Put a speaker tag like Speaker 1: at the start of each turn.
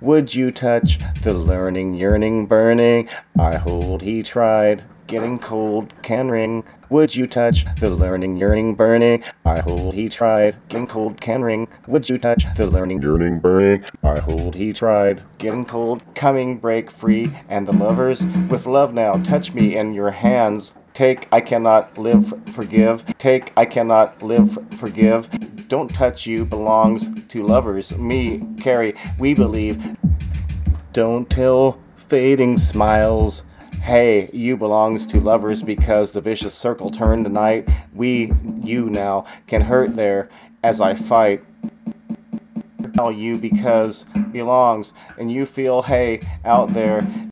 Speaker 1: Would you touch the learning, yearning, burning? I hold he tried. Getting cold can ring. Would you touch the learning, yearning, burning? I hold he tried. Getting cold can ring. Would you touch the learning, yearning, burning? I hold he tried. Getting cold, coming, break free. And the lovers, with love now, touch me in your hands. Take, I cannot live, forgive. Take, I cannot live, forgive. Don't touch you belongs to lovers. Me, Carrie, we believe. Don't tell fading smiles. Hey, you belongs to lovers because the vicious circle turned tonight. You now can hurt there as I fight. Tell you because belongs and you feel hey out there